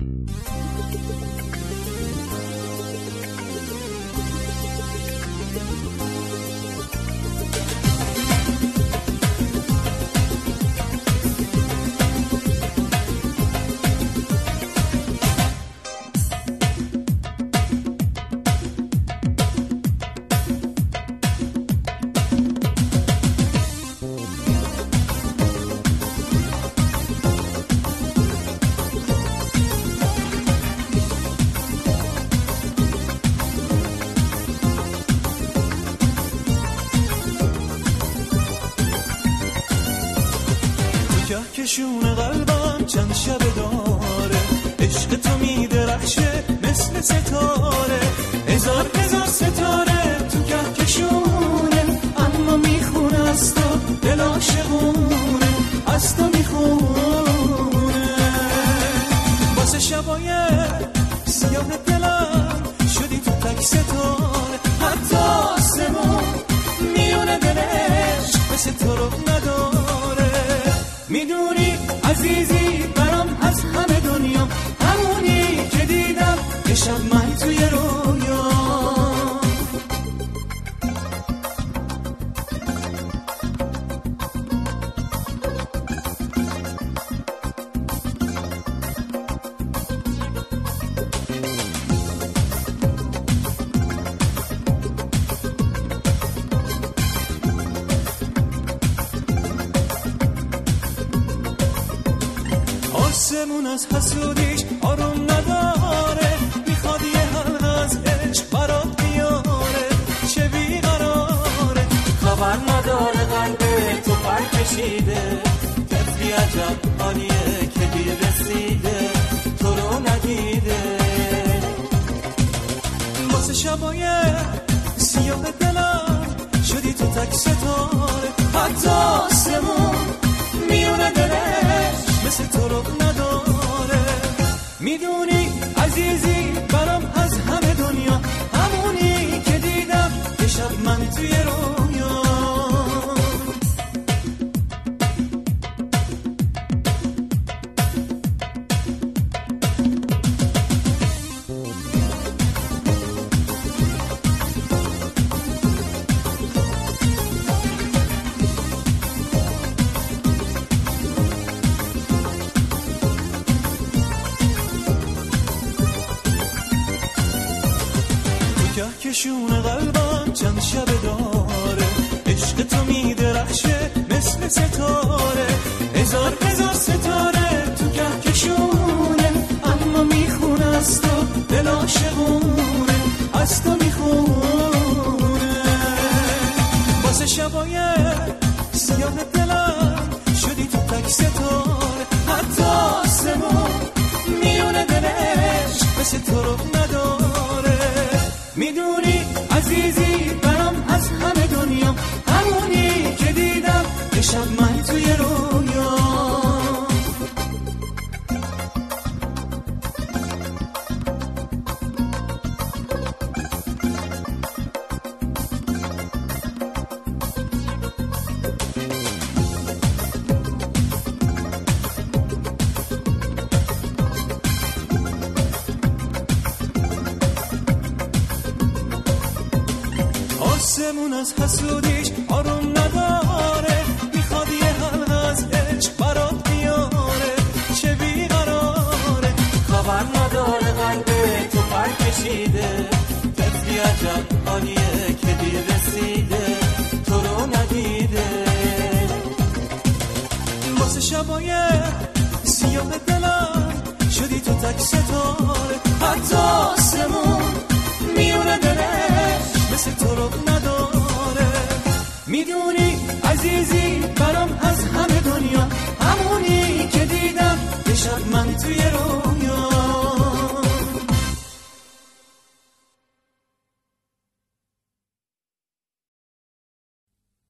کهکشون قلبم چند شب داره، عشق تو میدرخشه مثل ستاره، هزار هزار ستاره تو کهکشونه، اما میخونه از تو دل عاشقونه، از تو میخونه. واسه شبای سیاه دلم شدی تو تک ستاره، حتی آسمون میونه دلش مثل تو رو نداره. میدونی عزیزی برام از همه دنیا، همونی که دیدم یه شب من توی رویا. آسمون از حسودیش آروم نداره، میخواد یه حلقه از عشق برات بیاره، چه بیقراره خبر نداره قلب تو پر کشیده، طفلی عجب حالیه که دیر رسیده تو رو ندیده. واسه شبای سیاه دلم شدی تو تک ستاره، حتی آسمون میونه دلش مثل تو رو نداره. میدونی عزیزی برام از همه دنیا، همونی که دیدم یه شب من توی رویا. کهکشون قلبم چند شب داره، عشق تو میدرخشه مثل ستاره، هزار هزار ستاره تو کهکشونه، اما میخونه از تو دل عاشقونه، از تو میخونه. واسه شبای سیاه دلم شدی تو تک ستاره، حتی آسمون میونه دلش مثل تو رو نداره. میدونی عزیزی برام از همه دنیا، همونی که دیدم یه شب من توی رویا. آسمون از حسودیش آروم نداره، میخواد یه حلقه از عشق برات بیاره، چه بیقراره خبر نداره قلب تو پر کشیده، طفلی عجب حالیه که دیر رسیده تو رو ندیده. واسه شبای سیاه دلم شدی تو تک ستاره، حتی آسمون